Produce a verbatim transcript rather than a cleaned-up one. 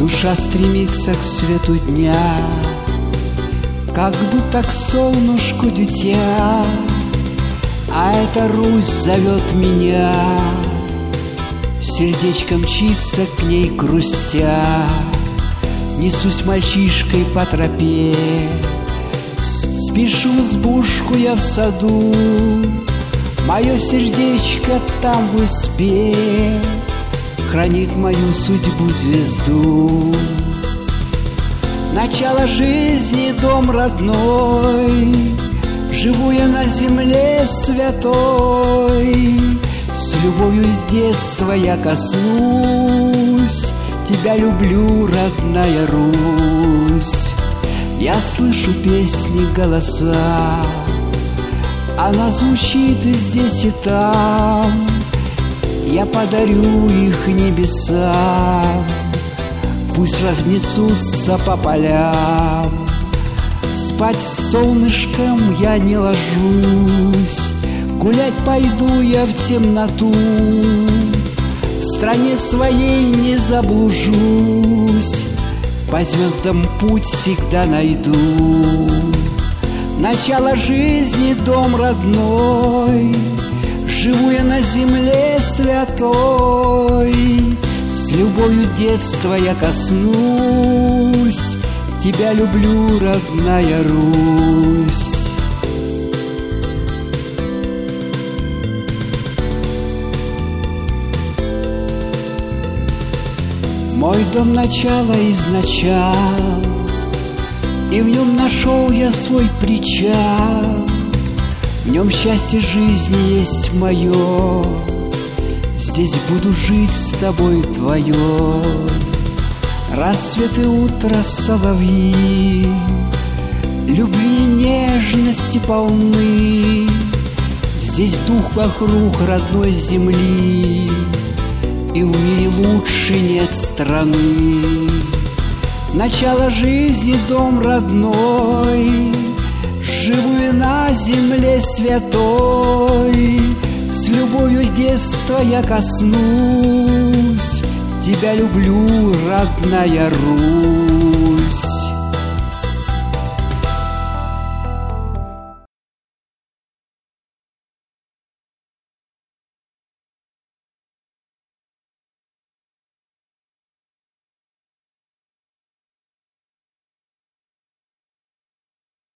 Душа стремится к свету дня, как будто к солнышку дитя, а эта Русь зовет меня. Сердечко мчится к ней грустя, несусь мальчишкой по тропе, спешу в избушку я в саду, мое сердечко там в избе хранит мою судьбу звезду. Начало жизни, дом родной, живу я на земле святой. С любовью с детства я коснусь, тебя люблю, родная Русь. Я слышу песни, голоса, она звучит и здесь, и там. Я подарю их небесам, пусть разнесутся по полям. Спать с солнышком я не ложусь, гулять пойду я в темноту. В стране своей не заблужусь, по звездам путь всегда найду. Начало жизни, дом родной, живу я на земле святой. С любовью детства я коснусь, тебя люблю, родная Русь. Мой дом начало изначал, и в нем нашел я свой причал. В нем счастье жизни есть мое, здесь буду жить с тобой твое. Рассвет и утро соловьи, любви и нежности полны. Здесь дух вокруг родной земли, и в мире лучше нет страны. Начало жизни, дом родной, живу я на земле святой. С любовью детства я коснусь, тебя люблю, родная Русь.